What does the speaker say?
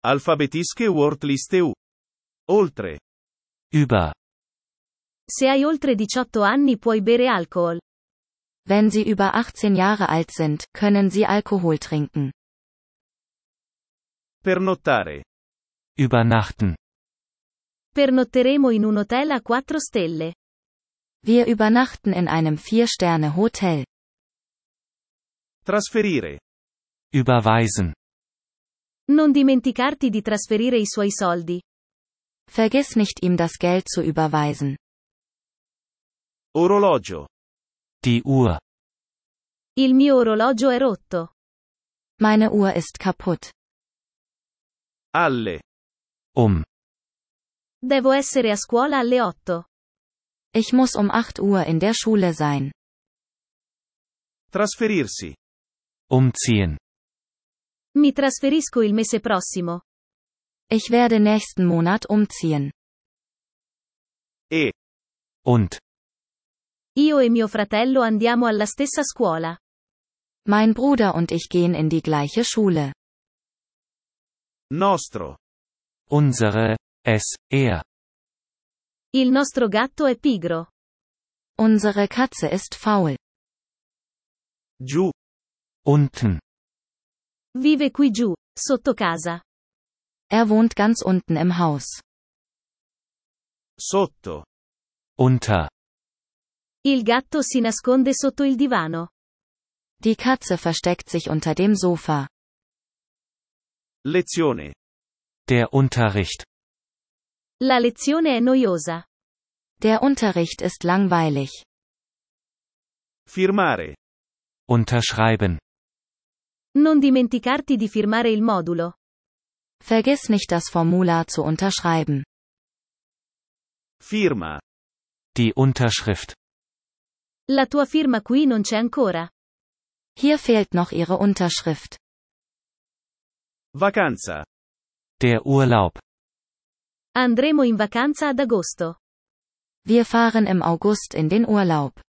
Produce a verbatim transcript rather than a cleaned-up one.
Alfabetische Wortliste U. Oltre. Über. Se hai oltre diciotto anni puoi bere alcol. Wenn Sie über achtzehn Jahre alt sind, können Sie Alkohol trinken. Pernottare. Übernachten. Pernotteremo in un hotel a quattro stelle. Wir übernachten in einem Vier-Sterne-Hotel. Trasferire. Überweisen. Non dimenticarti di trasferire i suoi soldi. Vergiss nicht, ihm das Geld zu überweisen. Orologio. Die Uhr. Il mio orologio è rotto. Meine Uhr ist kaputt. Alle. Um. Devo essere a scuola alle otto. Ich muss um acht Uhr in der Schule sein. Trasferirsi. Umziehen. Mi trasferisco il mese prossimo. Ich werde nächsten Monat umziehen. E. Und. Io e mio fratello andiamo alla stessa scuola. Mein Bruder und ich gehen in die gleiche Schule. Nostro. Unsere. Es. Er. Il nostro gatto è pigro. Unsere Katze ist faul. Giù. Unten. Vive qui giù, sotto casa. Er wohnt ganz unten im Haus. Sotto. Unter. Il gatto si nasconde sotto il divano. Die Katze versteckt sich unter dem Sofa. Lezione. Der Unterricht. La lezione è noiosa. Der Unterricht ist langweilig. Firmare. Unterschreiben. Non dimenticarti di firmare il modulo. Vergiss nicht, das Formular zu unterschreiben. Firma. Die Unterschrift. La tua firma qui non c'è ancora. Hier fehlt noch Ihre Unterschrift. Vacanza. Der Urlaub. Andremo in vacanza ad agosto. Wir fahren im August in den Urlaub.